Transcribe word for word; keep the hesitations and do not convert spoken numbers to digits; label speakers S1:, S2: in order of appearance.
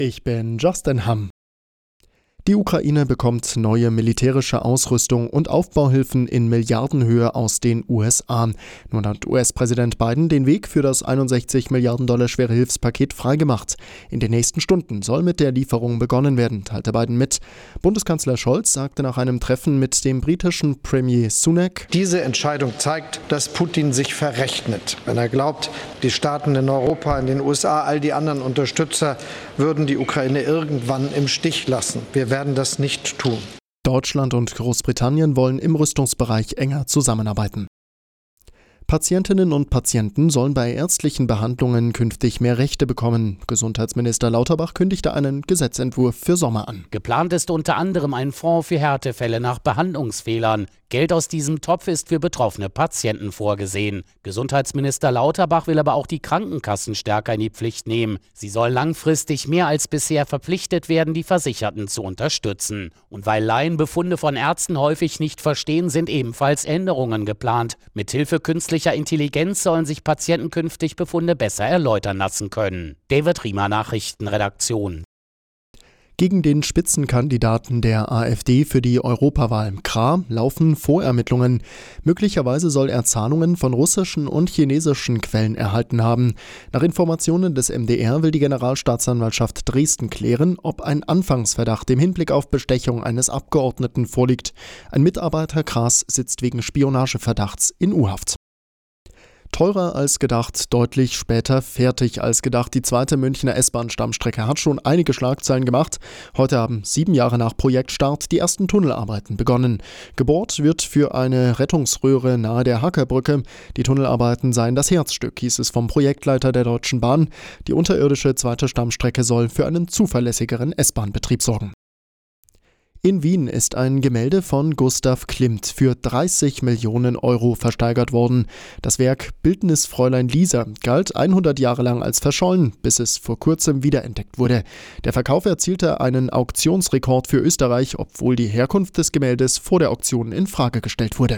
S1: Ich bin Justin Hamm. Die Ukraine bekommt neue militärische Ausrüstung und Aufbauhilfen in Milliardenhöhe aus den U S A. Nun hat U S-Präsident Biden den Weg für das einundsechzig Milliarden Dollar schwere Hilfspaket freigemacht. In den nächsten Stunden soll mit der Lieferung begonnen werden, teilte Biden mit. Bundeskanzler Scholz sagte nach einem Treffen mit dem britischen Premier Sunak:
S2: Diese Entscheidung zeigt, dass Putin sich verrechnet, wenn er glaubt, die Staaten in Europa, in den U S A, all die anderen Unterstützer würden die Ukraine irgendwann im Stich lassen. Wir werden das nicht tun.
S1: Deutschland und Großbritannien wollen im Rüstungsbereich enger zusammenarbeiten. Patientinnen und Patienten sollen bei ärztlichen Behandlungen künftig mehr Rechte bekommen. Gesundheitsminister Lauterbach kündigte einen Gesetzentwurf für Sommer an.
S3: Geplant ist unter anderem ein Fonds für Härtefälle nach Behandlungsfehlern. Geld aus diesem Topf ist für betroffene Patienten vorgesehen. Gesundheitsminister Lauterbach will aber auch die Krankenkassen stärker in die Pflicht nehmen. Sie sollen langfristig mehr als bisher verpflichtet werden, die Versicherten zu unterstützen. Und weil Laien Befunde von Ärzten häufig nicht verstehen, sind ebenfalls Änderungen geplant. Mithilfe künstlicher Intelligenz sollen sich Patienten künftig Befunde besser erläutern lassen können. David Riemer, Nachrichtenredaktion.
S1: Gegen den Spitzenkandidaten der AfD für die Europawahl, Krah, laufen Vorermittlungen. Möglicherweise soll er Zahlungen von russischen und chinesischen Quellen erhalten haben. Nach Informationen des M D R will die Generalstaatsanwaltschaft Dresden klären, ob ein Anfangsverdacht im Hinblick auf Bestechung eines Abgeordneten vorliegt. Ein Mitarbeiter Krahs sitzt wegen Spionageverdachts in U-Haft. Teurer als gedacht, deutlich später fertig als gedacht. Die zweite Münchner S-Bahn-Stammstrecke hat schon einige Schlagzeilen gemacht. Heute haben sieben Jahre nach Projektstart die ersten Tunnelarbeiten begonnen. Gebohrt wird für eine Rettungsröhre nahe der Hackerbrücke. Die Tunnelarbeiten seien das Herzstück, hieß es vom Projektleiter der Deutschen Bahn. Die unterirdische zweite Stammstrecke soll für einen zuverlässigeren S-Bahn-Betrieb sorgen. In Wien ist ein Gemälde von Gustav Klimt für dreißig Millionen Euro versteigert worden. Das Werk Bildnisfräulein Lisa galt hundert Jahre lang als verschollen, bis es vor kurzem wiederentdeckt wurde. Der Verkauf erzielte einen Auktionsrekord für Österreich, obwohl die Herkunft des Gemäldes vor der Auktion in Frage gestellt wurde.